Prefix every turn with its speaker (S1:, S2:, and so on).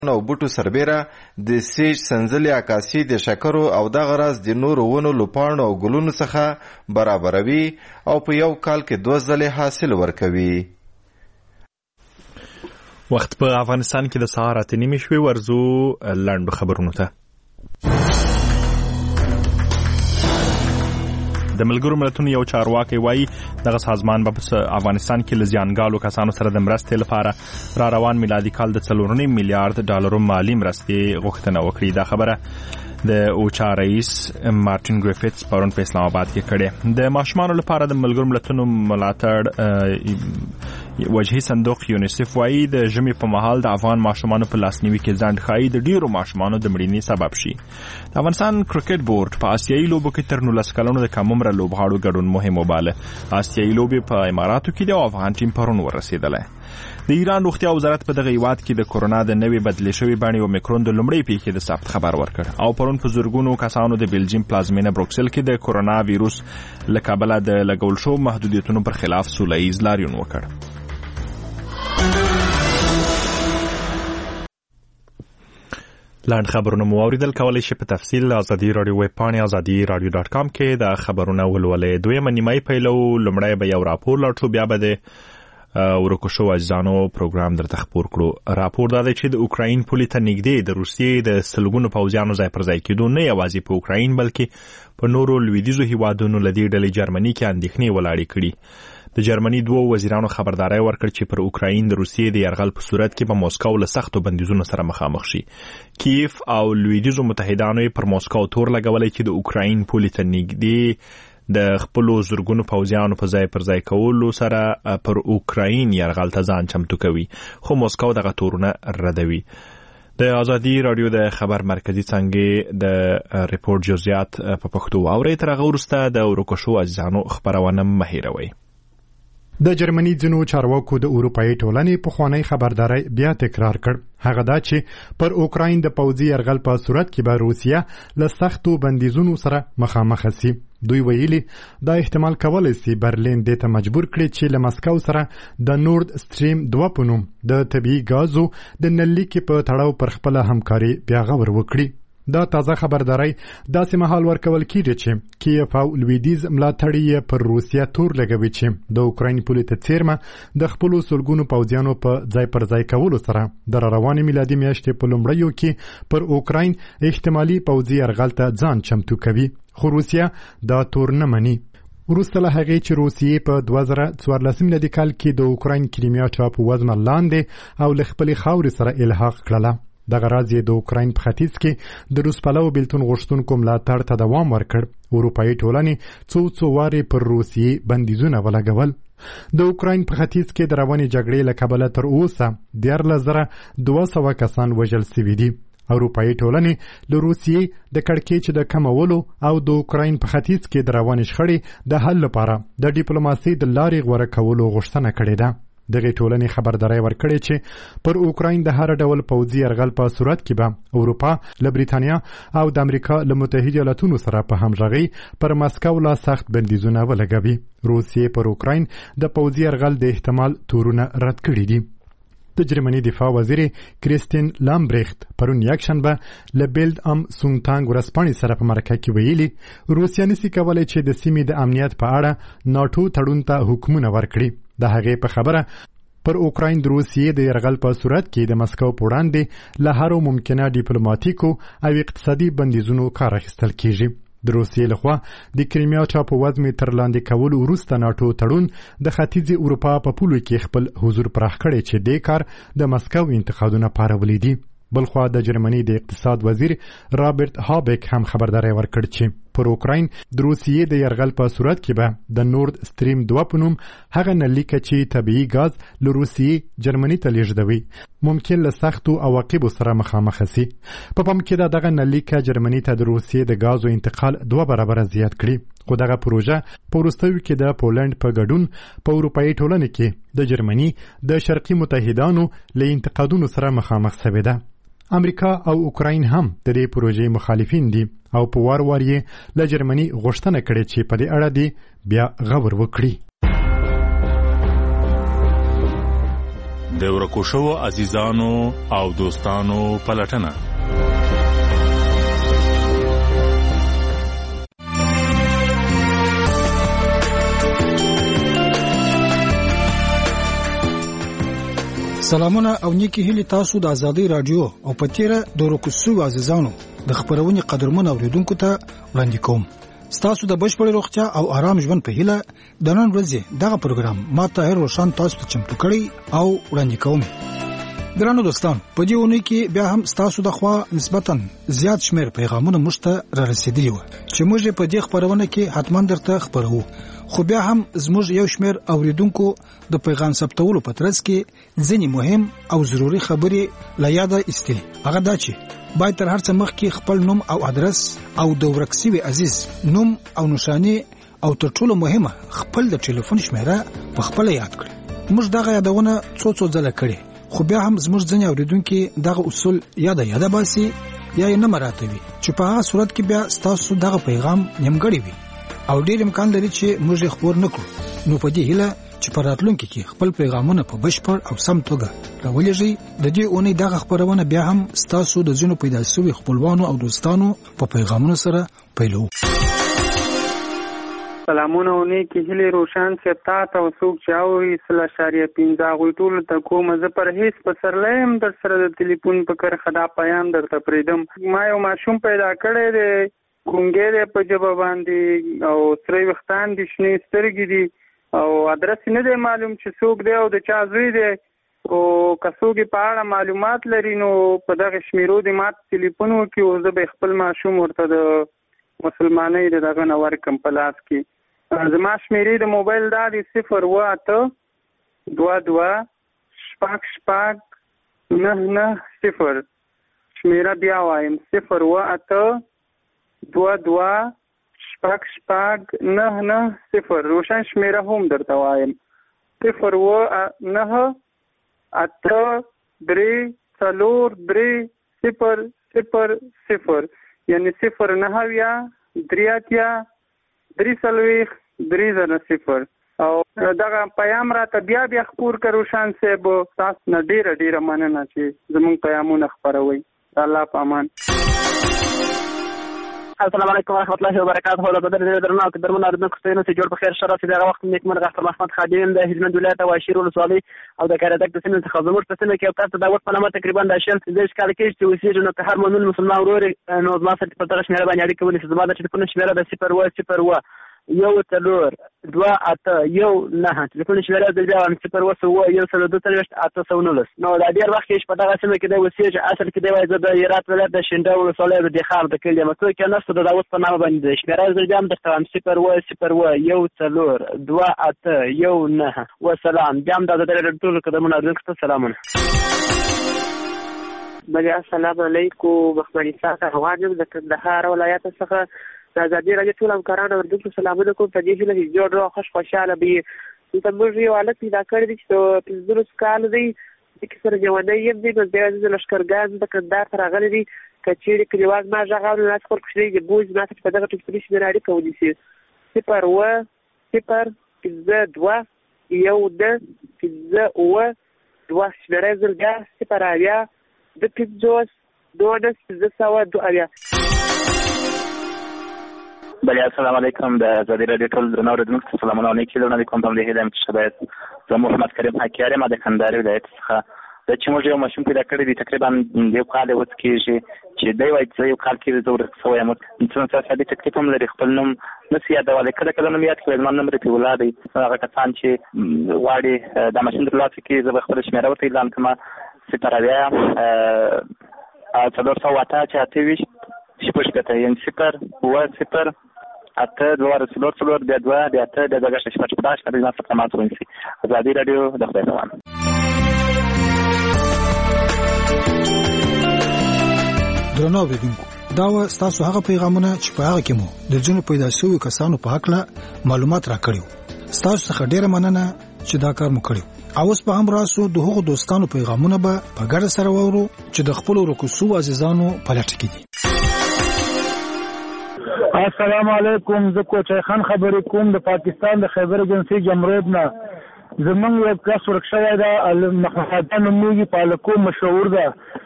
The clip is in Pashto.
S1: او بوټو سربیره د سیج سنځلې عکاسي د شکرو او دغه راز د نورو ونو لپاڼو او ګلونو څخه برابروي او په یو کال کې 2 ځلې حاصل ورکوي.
S2: وخت په افغانستان کې د سهار 8:30 شوي. ورزو لاندو خبرونو ته. د ملګرو ملتونو یو چارواکي وایي دغه سازمان په افغانستان کې لزیانګالو کسانو سره د مرستې لپاره را روان میلادي کال د 4.5 میلیارډ ډالرو مالی مرستې غوښتنه وکړي. دا خبره د اوچا رئیس مارټین ګریفټس پرون په اسلام آباد کې کړې. د ماشومانو لپاره د ملګرو ملتونو ملاتړ وجهي صندوق یونیسف وایي د ژمي په مهال د افغان ماشومانو په لاسنیوي کې ځنډ ښایي د ډیرو ماشومانو د مړینې سبب شي. د افغانستان کرکټ بورډ په آسیایي لوبو کې تر 19 کلونو د کم عمره لوبغاړو ګډون مهم وباله. آسیایي لوبې په اماراتو کې د افغان ټیم پرون ورسېدلی. د ایران روغتیا وزارت په دغه هیواد کې د کورونا د نوې بدلې شوې بڼې اومیکرون د لومړۍ پیښې د ثبت خبر ورکړ او پرون په زرګونو کسانو د بلجیم پلازمینه بروکسل کې د کورونا ویروس له کبله د لګول شو محدودیتونو پر خلاف سوله ییز لاریون وکړ. لاند خبرونه مو اوریدل. کولی شئ په تفصیل ازادي رادیو ویب پاڼې azadi.radio.com کې د خبرونه ولولئ. دویمه نیمایي پیلو لومړی به یو راپور لټو، بیا به د ورکو شو اجزانو پروګرام درته خپور کړو. راپور دا دی چې د اوکراین پولې ته نږدې د روسیې د سلګونو پوځیانو ځای پر ځای کېدو نه یوازې په اوکراین بلکې په نورو لویدیځو هیوادونو له دې ډلې جرمني کې اندېښنې ولاړې کړي. د جرمني 2 وزیرانو خبرداري ورکړ چې پر اوکراین د روسیې د یرغل په صورت کې به موسکو له سختو بندیزونو سره مخامخ شي. کیف او لویدیځو متحدانو پر موسکو تور لګولې چې د اوکراین پولې ته نږدې د خپلو زرګونو پوځیانو په ځای پر ځای کولو سره پر اوکراین یرغل ته ځان چمتو کوي، خو موسکو دغه تورونه ردوي. د ازادي رادیو د خبر مرکزی څنګه د ریپورت جزئیات په پښتو واوري. تر هغه وروسته د ورکو شو اجزانو خبرونه مهیروي.
S3: د جرمني ځینو چارواکو د اروپایي ټولنې پخوانی خبرداري بیا تکرار کړ. هغه دا چې پر اوکراین د پوځي یرغل په صورت کې به روسیه له سختو بندیزونو سره مخامخ شي. دوی ویلي دا احتمال کولی شي برلین دې ته مجبور کړي چې له مسکو سره د نورد سټریم 2 په نوم د طبيعي غازو د نللیکې په تړاو پر خپل همکاري بیا غور وکړي. دا تازه خبرداري داسې مهال ورکول کیږي چې کیف او لویدیز ملاتړي پر روسیا تور لګوي چې د اوکراین پولې ته څیرمه د خپل سلګونو پوځیانو په ځای پر ځای کولو سره د روانې میلادي میاشتې په لومړیو کې پر اوکراین احتمالي پوځي یرغل ته ځان چمتو کوي، خو روسیا دا تور نه مني. وروسته له هغې چې روسیې په 2014 میلادي کال کې د اوکراین کریمیا ټاپو وزمه لاندې او له خپلې خاورې سره الحاق کړله. دغه راز یې د اوکراین په ختیځ کې د روس پلو بیلتون غوښتونکو ملاتړ ته دوام ورکړ. اروپایي ټولنې څو وارې پر روسیې بندیزونه ولګول. د اوکراین په ختیځ کې د روانې جګړې له کبله تر اوسه 14,200 کسان وژل شوي دي. اروپایي ټولنې له روسیې د کړکېچ د کمولو او د اوکراین په ختیځ کې د روانې شخړې د حل لپاره د ډیپلوماسۍ د لارې غوره کولو غوښتنه کړې ده. دغه ټولنې خبرداري ورکړې چې پر اوکراین د هر ډول پوځي یرغل په صورت کې به اروپا له بریتانیا او د امریکا له متحده ایالاتونو سره په همغږي پر مسکو لا سخت بندیزونه ولګوي. روسیې پر اوکراین د پوځي یرغل د احتمال تورونه رد کړي دي. د جرمني دفاع وزیر کریستین لامبریخت پرون یکشنبه له بیلد ام سونګټانګ ورسپانې سره په مرکه کې ویلي روسیا نشي کولای چې د سیمې د امنیت په اړه ناتو تړون ته حکمونه ورکړي. د هغې په خبره پر اوکراین د روسیې د یرغل په صورت کې د مسکو په وړاندې له هرو ممکنه ډیپلوماټیکو او اقتصادي بندیزونو کار اخیستل کیږي. د روسیې لخوا د کریمیا ټاپو وزمې تر لاندې کولو وروسته ناتو تړون د ختیځې اروپا په پولو کې خپل حضور پراخ کړی چې دې کار د مسکو انتقادونه پارولي دي. بلخوا د جرمني د اقتصاد وزیر رابرت هابک هم خبرداري ورکړ چې پر اوکراین د روسیې د یرغل په صورت کې به د نورد سټریم 2 په نوم هغه نلیکه چې طبيعي غاز له روسیې جرمني ته لیږدوي ممکن له سختو عواقبو سره مخامخ شي. په پام کې دغه نلیکه جرمني ته د روسیې د غازو انتقال 2 برابر زیات کړي، خو دغه پروژه په وروستیو کې د پولند په ګډون په اروپایي ټولنه کې د جرمني د شرقي متحدانو له انتقادونو سره مخامخ شوې ده. امریکا او اوکراین هم د دې پروژې مخالفین دي او په وار یې له جرمني غوښتنه کړې چې په دې اړه دې بیا غور وکړي.
S2: د ورکو شوو عزیزانو او دوستانو پلټنه.
S4: سلامونه او نیکی هیلی تاسو د ازادي رادیو او پتیره د ورکوسو عزیزانو د خبرونې قدرمن اوریدونکو ته وړاندې کوم. تاسو د بشپړ روغتیا او آرام ژوند په هیله د نن ورځې دغه پروګرام ما طاهر روشن تاسو ته چمتو کړی او وړاندې کوم. ګرانو دوستان، په دې ونې کې بیا هم تاسو د خوا نسبتاً زیات شمیر پیغامونه مشته را رسیدلی و چې موږ په دې خبرونه کې حتمان درته خبرو. خو بیا هم زموږ یو شمیر اوریدونکو د پیغام ثبتولو په ترڅ کې ځینې مهم او ضروري خبرې لا یاد ایستلې. هغه دا چې باید تر هر څه مخکې خپل نوم او ادرس او د ورک شوي عزیز نوم او نشانه او تر ټولو مهمه خپل د ټلیفون شمیره په خپل یاد کړئ. موږ دغه یادونه څو ځله کړې، خو بیا هم زموږ ځینې اوریدونکو دغه اصول یاد باسي یا یې نه مراتبي چې په هغه صورت کې بیا تاسو دغه پیغام نیمګړی وي او ډیر امکان لري چې موږ خبر نکړو. نو په دې هیله چې په راتلونکي کې خپل پیغامونه په بشپړ او سم توګه راولېږئ. د دې اونۍ دغه خبرونه بیا هم تاسو د ځینو پیدا شوي خپلوانو او دوستانو په پیغامونو سره پیلو.
S5: سلامونه اونۍ کې هیلې روشن سپتا ته وسوک چاوي سلا شاریه پینځه غوي ټول ته کوم ز پر هیڅ په سرلیم در سره د ټلیفون په کر خدا پیغام درته پریدم. ما یو ماشوم پیدا کړی دی، ګونګې په جواب باندې او سری وختان دي، شنې سترګې دي او ادرس نه دی معلوم چې څوک دی او د چا زوی دی او کڅوګي په اړه معلومات لري. نو په دغه شمیرو د مات ټلیفون وکي او زه به خپل ماشوم ورته د مسلمانۍ دغه نور کم پلاس کې زما شمیرې د موبایل دا دی 0 22 شپږ شپږ 990. شمیره بیا وایم 0 22 شپږ شپږ 990. روشن شمیره هم درته وایم 0 9 3 4 3 0 0 0 یعنی 0 9 3 3 3 او دغه پیام را ته بیا خبر کړو روشن صاحب. تاسو نه ډیره مننه چې زموږ پیغامونه خبروي. الله په امان.
S6: السلام علیکم ورحمۃ اللہ وبرکاتہ. د بدر درنو کې درمن اردن کوستینو چې جوړ په خیر شرف دغه وخت نیک مرغ اختر محمد خادم د هلمند ولایت او شیرول ولسوالۍ او د کاردک د سیمې څخه زموږ په سیمه کې یو تاسو د وخت په نامه تقریبا د شل د ښکار کې چې وسیږي نو هر مؤمن مسلمان ورور نو ما سره په تاسو شمیره باندې اړیکه ونیسئ. زما د ټلیفون شمیره د 0 یو تلور 2 8 یو 9 ټلیفون شمیره د 0 یو 2 8 19. نو د ډیر وخت کې په دغه سیمه کې د وسیږي اصل کې د وایي د هرات ولایت د شینډه ولسوالۍ د خار د کلی مکو کې نسته د داوود په نامه باندې شمیره د جام د 0 یو تلور 2 8 یو 9. والسلام جام د ټول قدمونه درنښت. سلامونه.
S7: بله السلام علیکم. مخمنی ساته غواړم د کندهار ولایت څخه د ازادي رادیو ټول همکارانو ورته سلامونه کوم. په دې هیله چې جوړ خوشاله وي. چې موږ یو حالت پیدا کړی دی چې 15 کال دی چې سره ژوندی یم دی. نو د لښکرګان د کندهار ته راغلی دی. که چیرې کلیوال ما غږ اوري ناست خپل کوچنی د بوج ما ته په دغه ټلیفوني شمیره اړیکه ونیسي 0 0 2 یو 2 2 شمیره زر بیا 0 د 50 2
S6: بله السلام علیکم. د ازادي رادیو ټول درنو اوریدونکو ته سلامونه او نیکې لرم. کوم په دې هیله چې باید زه محمد کریم حکیاری ما د کندهار ولایت څخه د چې موږ یو ماشوم پیدا کړی دی تقریبا یو کال اوس کېږي چې دی وایي چې یو کال کې زه ورک شوی یم. څه څه تکلیف هم لري، خپل نوم نشي یادولی. کله نوم یاد کړی زما نوم رفیع الله دی. هغه کسان چې غواړي دا ماشوم ترلاسه کړي زه به خپله شمیره ورته اعلان کړم 0 4 8 اته 2 بیا 2 بیا 8 د دغه شپږ پداش کړي ما څه مات ونیسي. ازادي رادیو د خدای نوم.
S4: درنو اوریدونکو، دا و تاسو هغه پیغامونه چې په هغه کې مو د جنو پیدا شوی کسانو په حق له معلومات راکړیو. تاسو څخه ډیره مننه چې دا کار مو کړیو. او اوس په هم راسو د هغو دوستانو پیغامونه به په ګډه سره وورو چې د خپل ورکوسو عزیزانو په لټه کې دي.
S8: السلام علیکم. زه کوچای خان خبرې کوم د پاکستان د خیبر ایجنسی جمرود نه. زمونږ یو کس ورک شوی ده محمد نومیږي په الکو مشهور ده